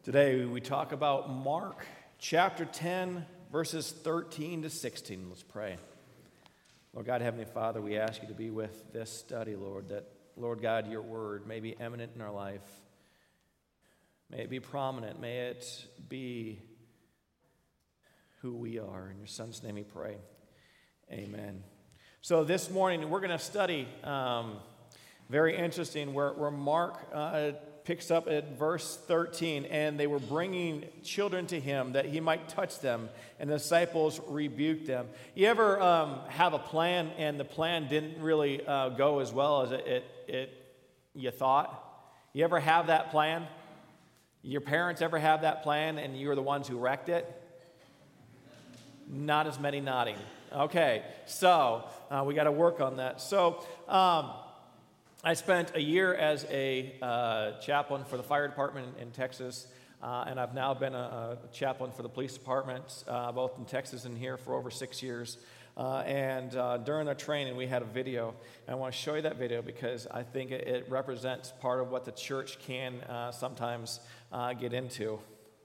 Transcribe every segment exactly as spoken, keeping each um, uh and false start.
Today we talk about Mark chapter ten, verses thirteen to sixteen. Let's pray. Lord God, Heavenly Father, we ask you to be with this study, Lord, that, Lord God, your word may be eminent in our life. May it be prominent. May it be who we are. In your Son's name we pray. Amen. So this morning we're going to study, um, very interesting, where, where Mark uh, picks up at verse thirteen, and they were bringing children to him that he might touch them, and the disciples rebuked them. You ever um, have a plan, and the plan didn't really uh, go as well as it, it, it you thought? You ever have that plan? Your parents ever have that plan, and you were the ones who wrecked it? Not as many nodding. Okay, so uh, we got to work on that. So um, I spent a year as a uh, chaplain for the fire department in, in Texas, uh, and I've now been a, a chaplain for the police department, uh, both in Texas and here, for over six years. Uh, and uh, during the training, we had a video, and I want to show you that video because I think it, it represents part of what the church can uh, sometimes uh, get into.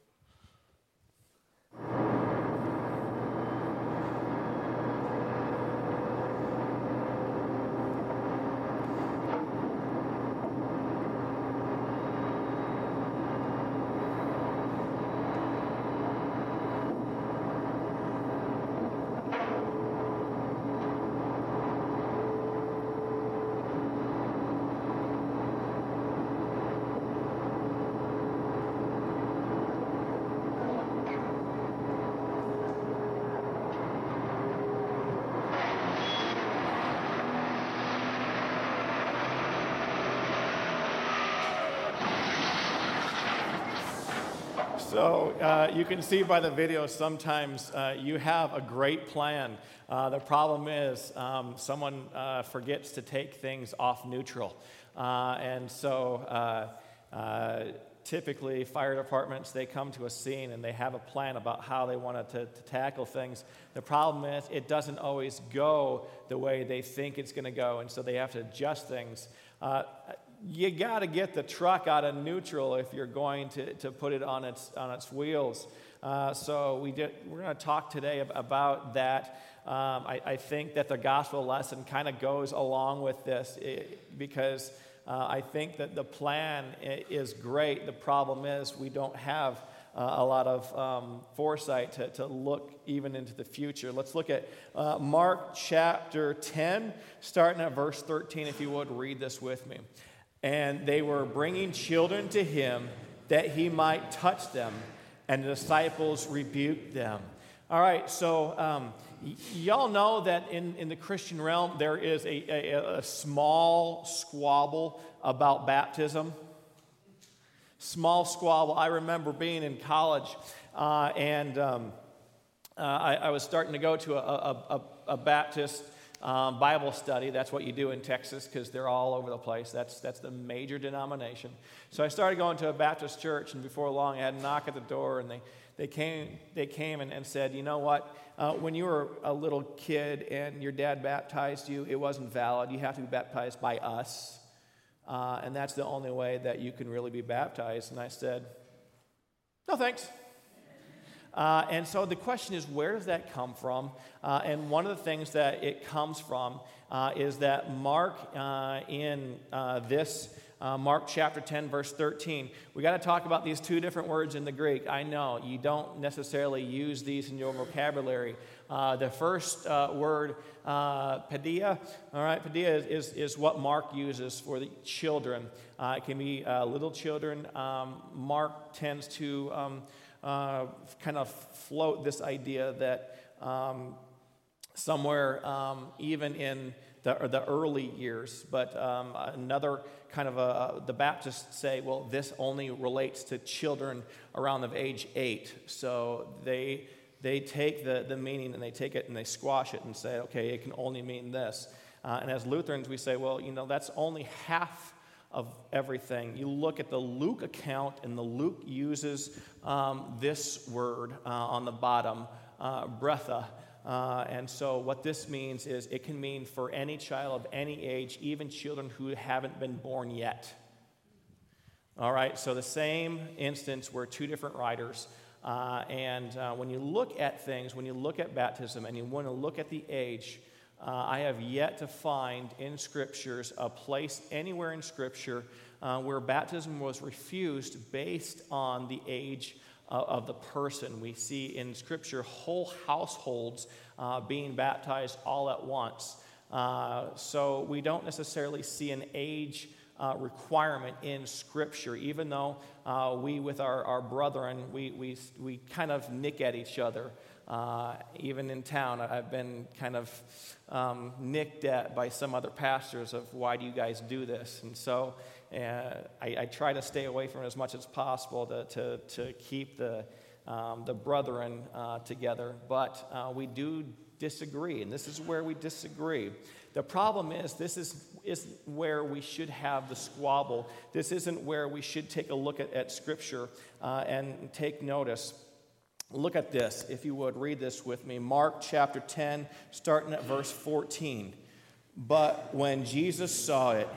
So uh, you can see by the video sometimes uh, you have a great plan. Uh, the problem is um, someone uh, forgets to take things off neutral. Uh, and so uh, uh, typically fire departments, they come to a scene and they have a plan about how they want to, to tackle things. The problem is it doesn't always go the way they think it's going to go, and so they have to adjust things. Uh, You got to get the truck out of neutral if you're going to, to put it on its on its wheels. Uh, so we did, we're going to talk today about that. Um, I, I think that the gospel lesson kind of goes along with this it, because uh, I think that the plan is great. The problem is we don't have uh, a lot of um, foresight to, to look even into the future. Let's look at uh, Mark chapter ten, starting at verse thirteen. If you would, read this with me. And they were bringing children to him that he might touch them, and the disciples rebuked them. All right, so um, y- y'all know that in, in the Christian realm, there is a, a, a small squabble about baptism. Small squabble. I remember being in college, uh, and um, uh, I, I was starting to go to a, a, a, a Baptist Um, Bible study. That's what you do in Texas because they're all over the place. That's that's the major denomination. So I started going to a Baptist church, and before long, I had a knock at the door, and they they came they came and, and said, you know what? Uh, when you were a little kid and your dad baptized you, it wasn't valid. You have to be baptized by us, uh, and that's the only way that you can really be baptized. And I said, no thanks. Uh, and so the question is, where does that come from? Uh, and one of the things that it comes from uh, is that Mark, uh, in uh, this, uh, Mark chapter ten, verse thirteen, we got to talk about these two different words in the Greek. I know you don't necessarily use these in your vocabulary. Uh, the first uh, word, uh, pedia, all right, pedia is, is, is what Mark uses for the children. Uh, it can be uh, little children. Um, Mark tends to Um, Uh, kind of float this idea that um, somewhere, um, even in the, the early years, but um, another kind of a, the Baptists say, well, this only relates to children around the age eight. So they they take the, the meaning and they take it and they squash it and say, okay, it can only mean this. Uh, and as Lutherans, we say, well, you know, that's only half of everything. You look at the Luke account, and the Luke uses um, this word uh, on the bottom, uh, breatha. Uh, and so what this means is it can mean for any child of any age, even children who haven't been born yet. All right, so the same instance were two different writers. Uh, and uh, when you look at things, when you look at baptism and you want to look at the age, uh, I have yet to find in scriptures a place anywhere in scripture uh, where baptism was refused based on the age uh, of the person. We see in scripture whole households uh, being baptized all at once. Uh, so we don't necessarily see an age Uh, requirement in Scripture, even though uh, we, with our, our brethren, we, we, we kind of nick at each other. Uh, even in town, I've been kind of um, nicked at by some other pastors of, why do you guys do this? And so uh, I, I try to stay away from it as much as possible to, to, to keep the, um, the brethren uh, together. But uh, we do disagree, and this is where we disagree. The problem is, this is, isn't where we should have the squabble. This isn't where we should take a look at, at Scripture uh, and take notice. Look at this, if you would, read this with me. Mark chapter ten, starting at verse fourteen. But when Jesus saw it,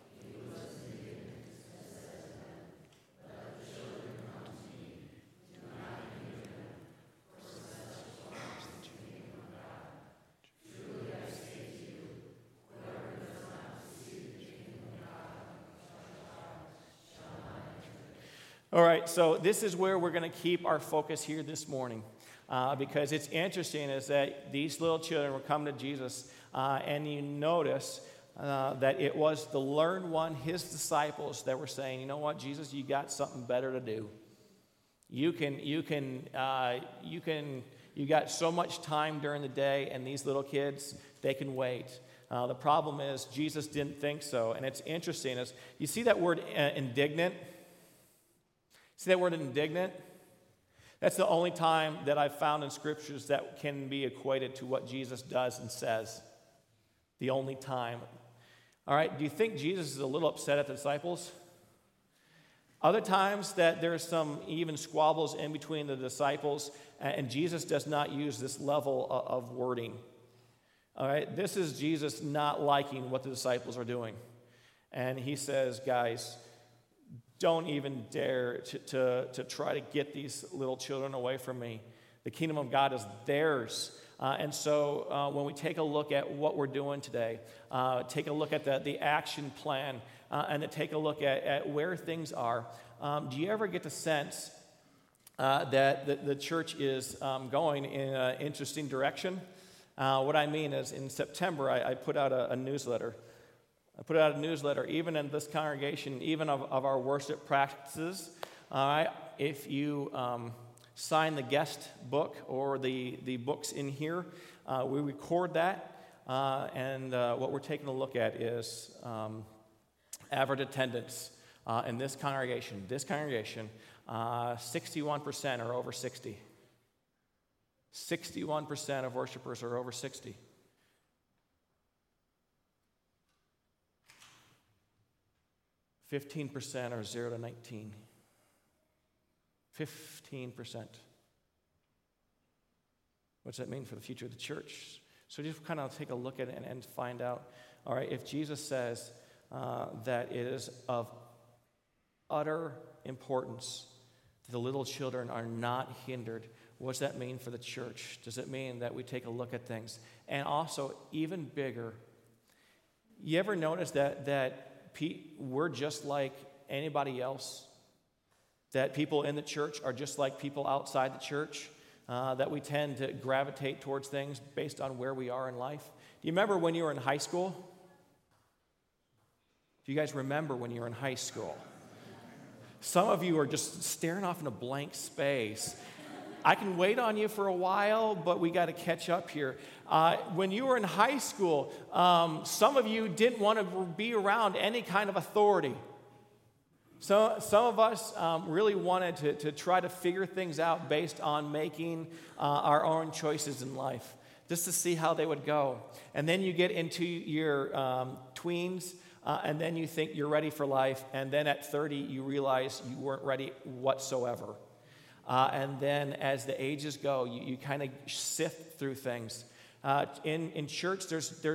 all right, so this is where we're going to keep our focus here this morning, uh, because it's interesting is that these little children were coming to Jesus, uh, and you notice uh, that it was the learned one, his disciples, that were saying, you know what, Jesus, you got something better to do. You can, you can, uh, you can, you got so much time during the day, and these little kids, they can wait. Uh, the problem is Jesus didn't think so, and it's interesting is you see that word uh, indignant. See that word indignant? That's the only time that I've found in scriptures that can be equated to what Jesus does and says. The only time. All right, do you think Jesus is a little upset at the disciples? Other times that there's some even squabbles in between the disciples, and Jesus does not use this level of wording. All right, this is Jesus not liking what the disciples are doing. And he says, guys, don't even dare to, to, to try to get these little children away from me. The kingdom of God is theirs. Uh, and so uh, when we take a look at what we're doing today, uh, take a look at the, the action plan, uh, and then take a look at, at where things are, um, do you ever get the sense uh, that the, the church is um, going in an interesting direction? Uh, what I mean is in September, I, I put out a, a newsletter. I put out a newsletter, even in this congregation, even of, of our worship practices. All right, if you um, sign the guest book or the, the books in here, uh, we record that. Uh, and uh, what we're taking a look at is um, average attendance uh, in this congregation. This congregation, uh, sixty-one percent are over sixty. sixty-one percent of worshipers are over sixty. fifteen percent are zero to nineteen. fifteen percent. What does that mean for the future of the church? So just kind of take a look at it and, and find out, all right, if Jesus says uh, that it is of utter importance that the little children are not hindered, what does that mean for the church? Does it mean that we take a look at things? And also, even bigger, you ever notice that that we're just like anybody else? That people in the church are just like people outside the church? Uh, that we tend to gravitate towards things based on where we are in life? Do you remember when you were in high school? Do you guys remember when you were in high school? Some of you are just staring off in a blank space. I can wait on you for a while, but we got to catch up here. Uh, when you were in high school, um, some of you didn't want to be around any kind of authority. So some of us um, really wanted to, to try to figure things out based on making uh, our own choices in life, just to see how they would go. And then you get into your um, tweens, uh, and then you think you're ready for life, and then at thirty, you realize you weren't ready whatsoever. Uh, and then as the ages go, you, you kind of sift through things. Uh, in, in church, there's, there's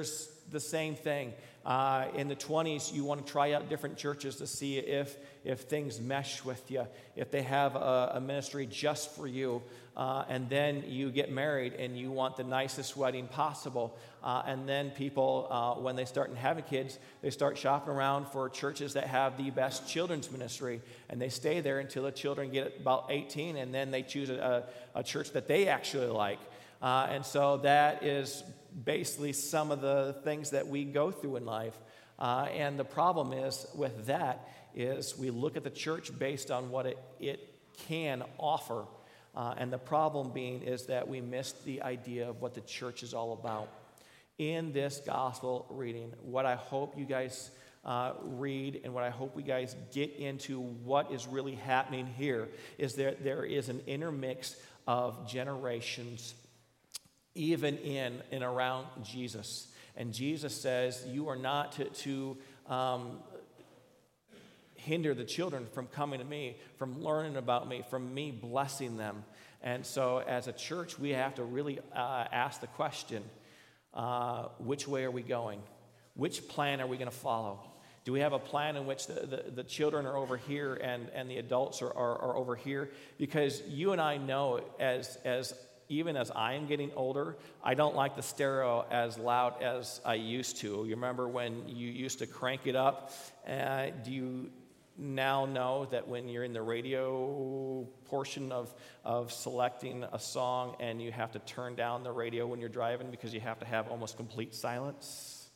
the same thing. Uh, in the twenties, you want to try out different churches to see if, if things mesh with you, if they have a, a ministry just for you. Uh, and then you get married and you want the nicest wedding possible. Uh, and then people, uh, when they start having kids, they start shopping around for churches that have the best children's ministry. And they stay there until the children get about eighteen, and then they choose a, a church that they actually like. Uh, and so that is basically some of the things that we go through in life. Uh, and the problem is with that is we look at the church based on what it, it can offer. Uh, and the problem being is that we missed the idea of what the church is all about. In this gospel reading, what I hope you guys uh, read and what I hope we guys get into what is really happening here is that there is an intermix of generations even in and around Jesus. And Jesus says you are not to, to um, hinder the children from coming to me, from learning about me, from me blessing them. And so as a church, we have to really uh, ask the question, uh, which way are we going? Which plan are we going to follow? Do we have a plan in which the, the, the children are over here and, and the adults are, are, are over here? Because you and I know as as even as I am getting older, I don't like the stereo as loud as I used to. You remember when you used to crank it up? Uh, do you now know that when you're in the radio portion of, of selecting a song and you have to turn down the radio when you're driving because you have to have almost complete silence?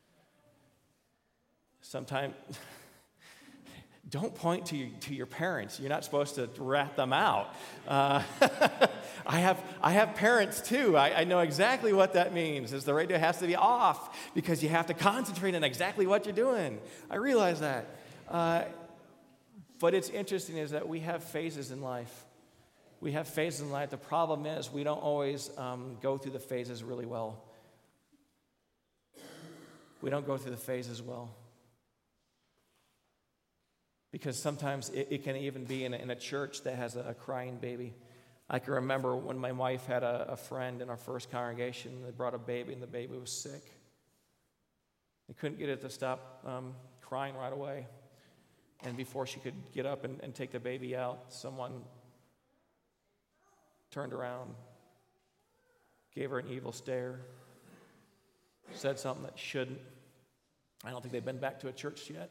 Sometimes... Don't point to your, to your parents. You're not supposed to rat them out. Uh, I have I have parents too. I, I know exactly what that means. Is the radio has to be off because you have to concentrate on exactly what you're doing. I realize that. Uh, but it's interesting is that we have phases in life. We have phases in life. The problem is we don't always um, go through the phases really well. We don't go through the phases well. Because sometimes it, it can even be in a, in a church that has a, a crying baby. I can remember when my wife had a, a friend in our first congregation. They brought a baby, and the baby was sick. They couldn't get it to stop um, crying right away. And before she could get up and, and take the baby out, someone turned around, gave her an evil stare, said something that shouldn't. I don't think they've been back to a church yet.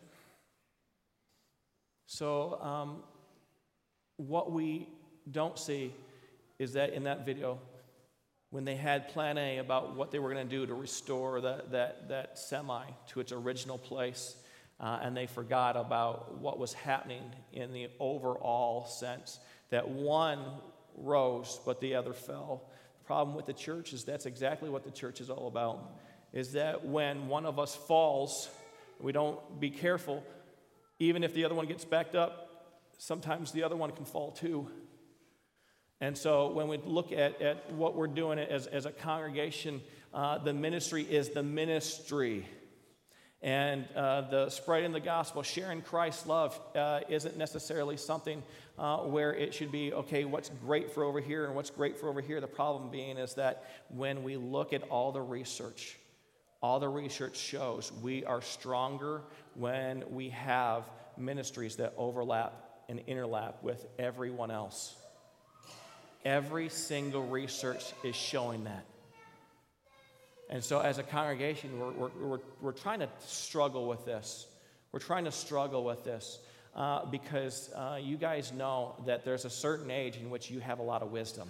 So um, what we don't see is that in that video, when they had plan A about what they were going to do to restore that, that, that semi to its original place, uh, and they forgot about what was happening in the overall sense, that one rose but the other fell. The problem with the church is that's exactly what the church is all about, is that when one of us falls, we don't be careful. Even if the other one gets backed up, sometimes the other one can fall too. And so when we look at, at what we're doing as, as a congregation, uh, the ministry is the ministry. And uh, the spreading the gospel, sharing Christ's love uh, isn't necessarily something uh, where it should be, okay, what's great for over here and what's great for over here. The problem being is that when we look at all the research, all the research shows we are stronger when we have ministries that overlap and interlap with everyone else. Every single research is showing that. And so as a congregation, we're, we're, we're, we're trying to struggle with this. We're trying to struggle with this uh, because uh, you guys know that there's a certain age in which you have a lot of wisdom.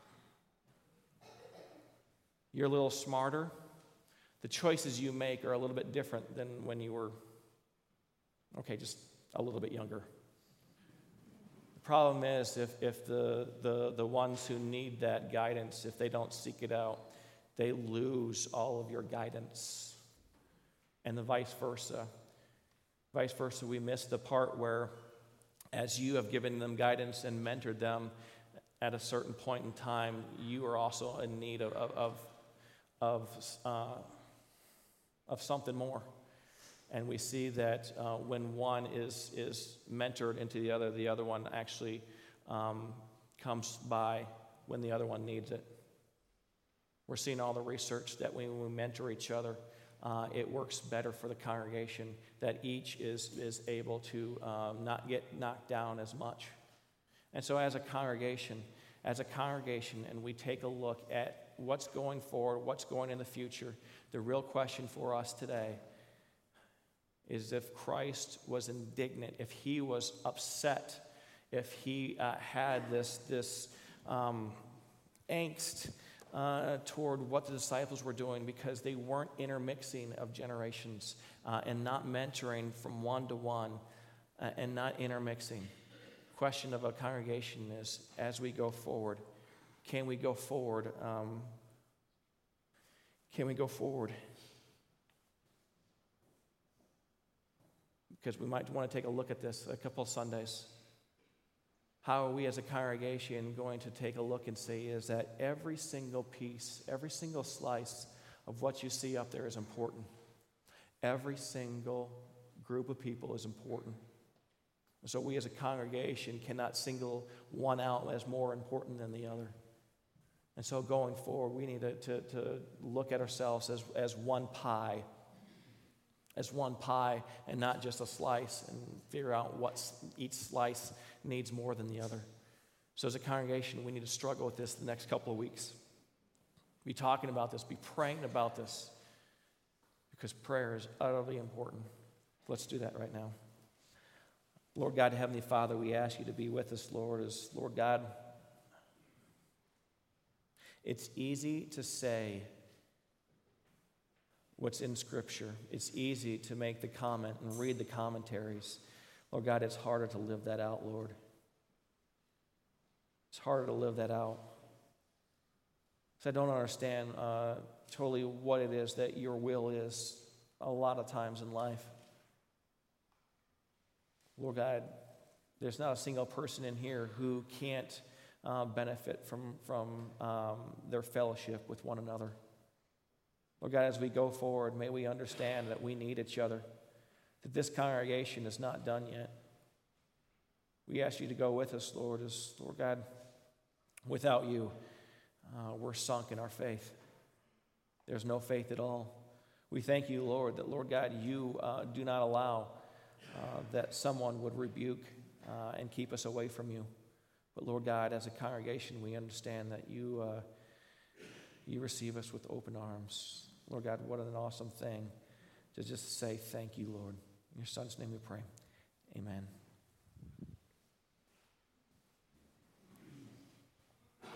You're a little smarter. The choices you make are a little bit different than when you were, okay, just a little bit younger. The problem is if, if the, the, the ones who need that guidance, if they don't seek it out, they lose all of your guidance. And the vice versa. Vice versa, we miss the part where as you have given them guidance and mentored them at a certain point in time, you are also in need of, of, of, of uh, of something more. And we see that uh, when one is is mentored into the other, the other one actually um, comes by when the other one needs it. We're seeing all the research that when we mentor each other, uh, it works better for the congregation that each is, is able to um, not get knocked down as much. And so as a congregation, as a congregation, and we take a look at what's going forward, what's going in the future, the real question for us today is if Christ was indignant, if he was upset, if he uh, had this, this um, angst uh, toward what the disciples were doing because they weren't intermixing of generations uh, and not mentoring from one to one uh, and not intermixing. Question of a congregation is, as we go forward, can we go forward? Um, can we go forward? Because we might want to take a look at this a couple of Sundays. How are we as a congregation going to take a look and see is that every single piece, every single slice of what you see up there is important. Every single group of people is important. So we as a congregation cannot single one out as more important than the other. And so going forward, we need to, to, to look at ourselves as, as one pie, as one pie and not just a slice, and figure out what each slice needs more than the other. So as a congregation, we need to struggle with this the next couple of weeks. Be talking about this, be praying about this, because prayer is utterly important. Let's do that right now. Lord God, Heavenly Father, we ask you to be with us, Lord, as Lord God, it's easy to say what's in Scripture. It's easy to make the comment and read the commentaries. Lord God, it's harder to live that out, Lord. It's harder to live that out. So I don't understand uh, totally what it is that your will is a lot of times in life. Lord God, there's not a single person in here who can't uh, benefit from, from um, their fellowship with one another. Lord God, as we go forward, may we understand that we need each other, that this congregation is not done yet. We ask you to go with us, Lord, as, Lord God, without you, uh, we're sunk in our faith. There's no faith at all. We thank you, Lord, that, Lord God, you uh, do not allow Uh, that someone would rebuke uh, and keep us away from you. But Lord God, as a congregation, we understand that you uh, you receive us with open arms. Lord God, what an awesome thing to just say thank you, Lord. In your Son's name we pray. Amen.